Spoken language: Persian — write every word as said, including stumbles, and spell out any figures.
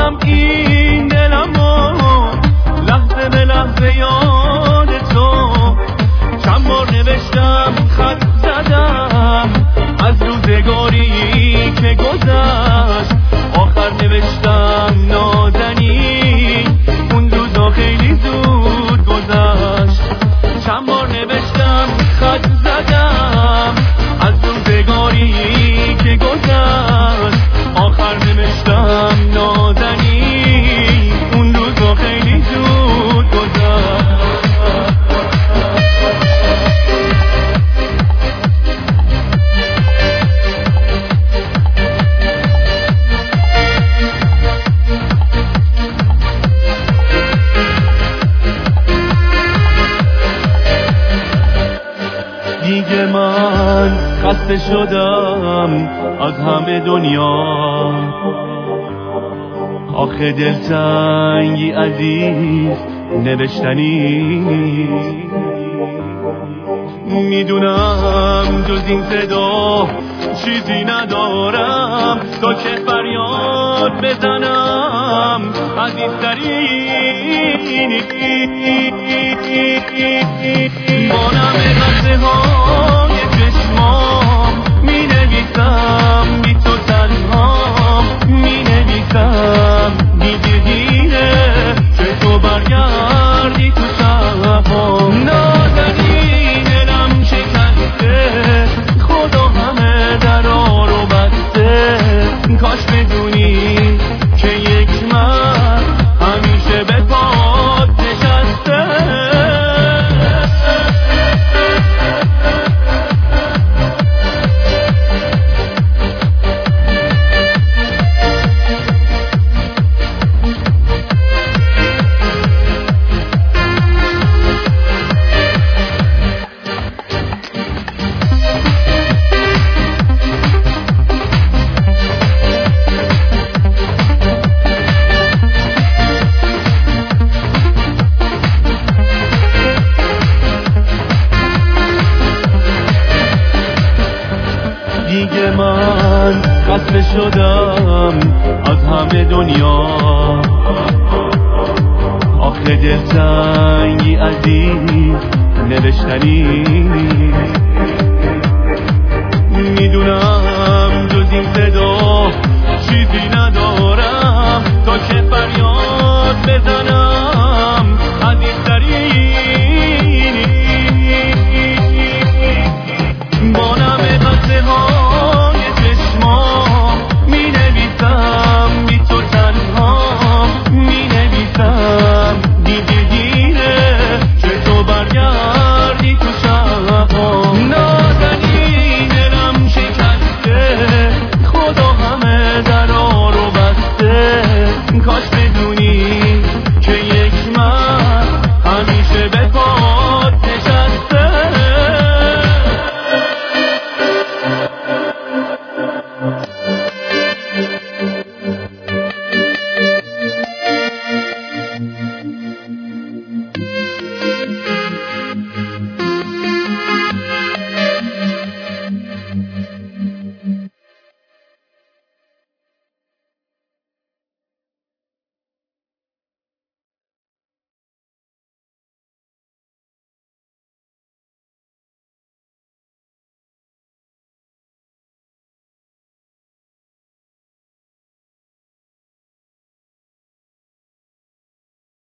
کنم این دلمو لحظه به لحظه یاد تو. چند بار نوشتم خط زدم از روزگاری که گذشت، آخر نوشتم نازنین اون روزا خیلی زود گذشت. چند بار نوشتم خط زدم از روزگاری که گذشت، آخر نوشتم نازنین اون روزا خیلی زود گذشت. دیگه من خسته شدم از همه دنیا، آخه دلتنگی عزیز نوشتنی. میدونم جز این صدا چیزی ندارم تا که فریاد بزنم عزیزترین. با نم قطره های چشمام می نویسم بی تو تنهام، می نویسم دیگه دیره که تو برگردی تو شبام. نازنین دلم شکسته، خدا همه درا رو بسته. کاش بدونی که یک مرد همیشه به پات نشسته. دیگه من خسته شدم از همه دنیا، آخه دلتنگی عزیز نوشتنی. میدونم جز این صدا چیزی ندارم